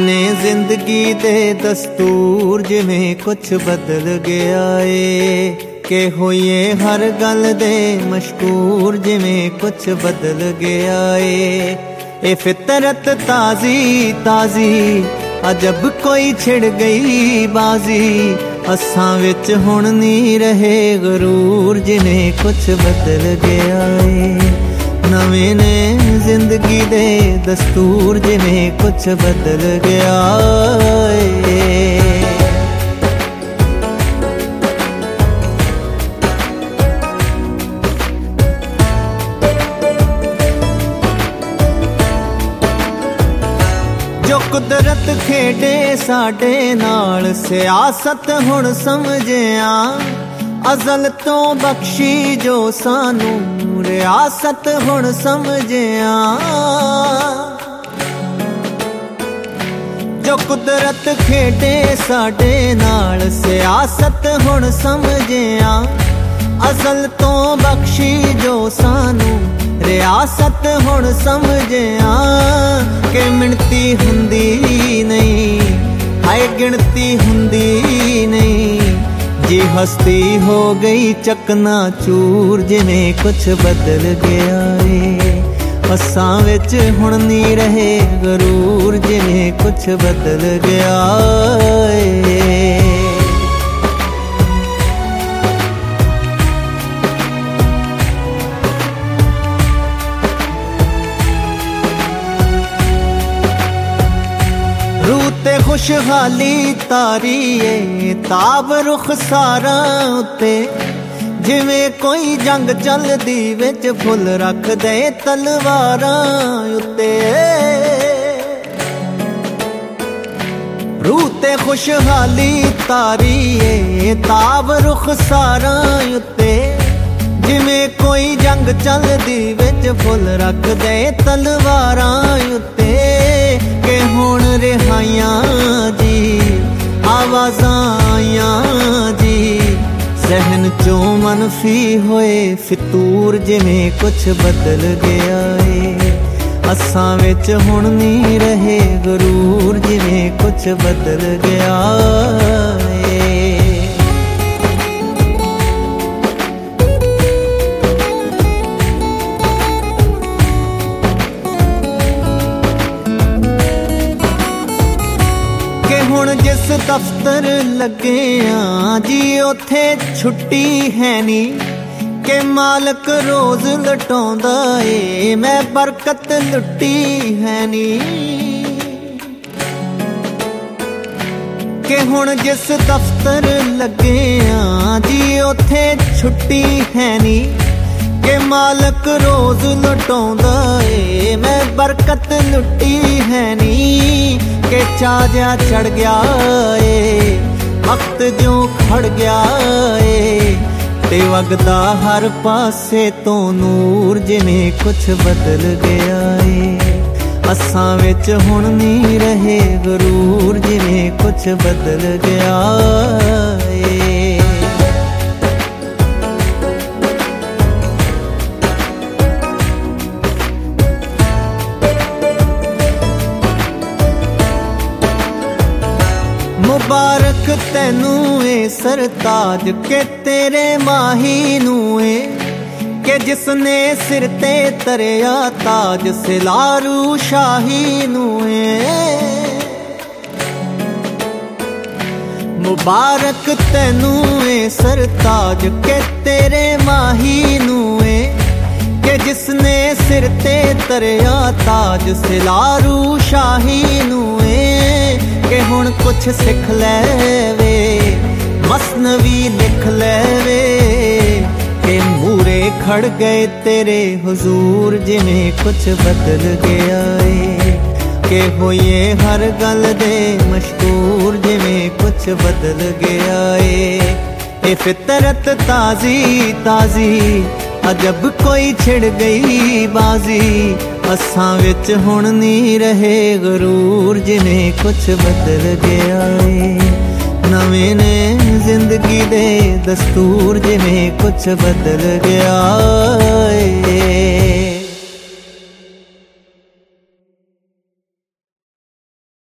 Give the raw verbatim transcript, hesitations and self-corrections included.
ने जिंदगी दे दस्तूर जिवें कुछ बदल गया ए के होइए हर गल दे मशहूर जिवें कुछ बदल गया ए ए फितरत ताजी ताजी अजब कोई छिड़ गई बाजी असां विच हुण नहीं रहे गरूर जिवें कुछ बदल गया ए नवे ने जिंदगी दे दस्तूर जिवें कुछ बदल गया ए। जो कुदरत खेडे साडे नाल सियासत हुण समझिया अजल तो बख्शी जो सानू रियासत हुण समझिया जो कुदरत खेडे साडे नाल सियासत हुण समझिया अजल तो बख्शी जो सानू रियासत हुण समझिया के मिणती हुंदी नहीं हाय गिणती हुंदी नहीं जी हस्ती हो गई चकना चूर जिवें कुछ बदल गया ए असां विच हुण नहीं रहे गरूर जिवें कुछ बदल गया ए। रूते खुशहाली तारी ए ताब रुख सारा उत्ते जिवें कोई जंग चलदी विच फुल रख दे तलवारां उत्ते रूते खुशहाली तारी ए ताब रुख सारा उत्ते जिवें कोई जंग चलदी विच फुल रख दे तलवारां उत्ते के हुण रिहाइयां जी आवाज़ां आइयां जी सहन चो मनफी होए फितूर जिवें कुछ बदल गया ए असां विच हुण नहीं रहे गरूर जिवें कुछ बदल गया ए। हुण जिस दफ्तर लगे आ जी उथे छुट्टी है नी के मालक रोज लटौंदा ए मैं बरकत लुटी है नी के हुण जिस दफ्तर लगे आ जी उथे छुट्टी है नी के मालक रोज लटौंदा ए मैं बरकत लुटी है नी के चाजा चढ़ गया ए वक्त जो खड़ गया ए ते वगदा हर पासे तो नूर जिवें कुछ बदल गया ए असां विच हुण नहीं रहे गरूर जिवें कुछ बदल गया ए। मुबारक तैनू ए सरताज के तेरे माही नू ए के जिसने सिर ते तरिया ताज सिलारू शाही नू ए मुबारक तैनू ए सरताज के तेरे माही नू ए के जिसने सिर ते तरिया ताज सिलारू शाही नू ए के हुण कुछ सिख लैवे मसनवी लिख लैवे के मूरे खड़ गए तेरे हुजूर जिवें कुछ बदल गया ए के होइए हर गल दे मशहूर जिवें कुछ बदल गया ए ए फितरत ताजी ताजी अजब कोई छिड़ गई बाजी असां विच हुण नहीं रहे गरूर जिवें कुछ बदल गया ए नवे ने जिंदगी दे दस्तूर जिवें कुछ बदल गया ए।